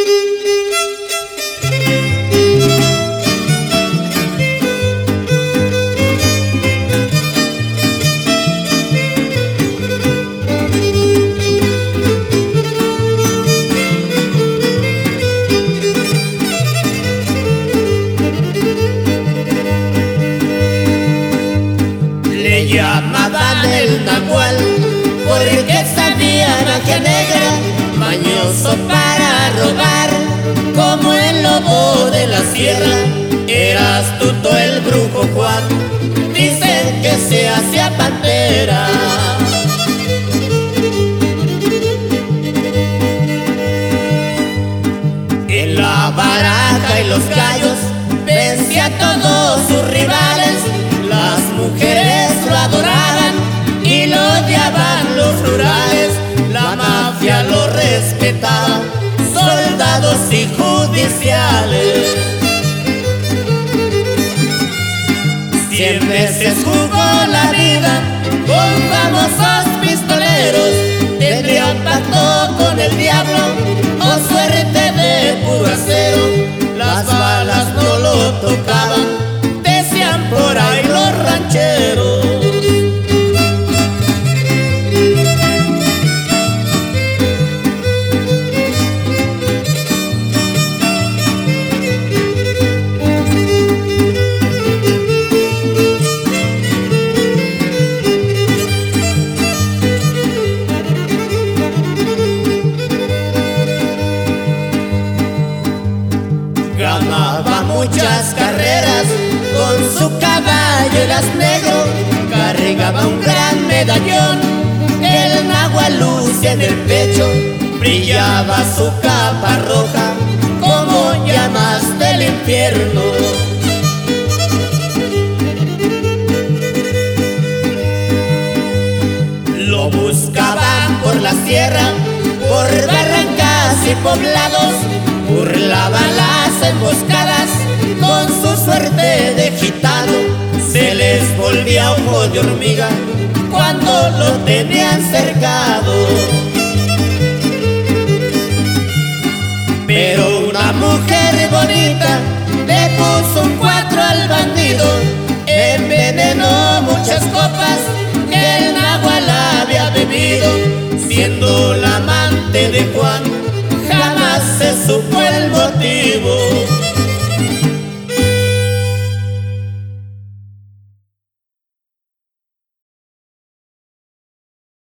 Le llamaban el Nahual porque sabía magia negra, mañoso para robar, como el lobo de la sierra. Era astuto el brujo Juan, dicen que se hacía pantera. En la baraja y los gallos vencía a todos sus rivales. Las mujeres lo adoraban y lo odiaban los rurales. La mafia lo respetaba, soldados y judiciales. 100 veces jugó la vida con famosos pistoleros. Tendría un pacto con el diablo o suerte de puro acero. Las balas no lo tocaban, decían por ahí los rancheros. Ganaba muchas carreras con su caballo eras negro, cargaba un gran medallón, el Nahual lucía en el pecho, brillaba su capa roja como llamas del infierno. Lo buscaban por la sierra, por barrancas y poblados, burlaban las emboscadas con su suerte de gitano. Se les volvía ojo de hormiga cuando lo tenían cercado. Pero una mujer bonita le puso un 4 al bandido, envenenó muchas copas que el Nahual había bebido. Siendo la amante de Juan, jamás se supo el motivo.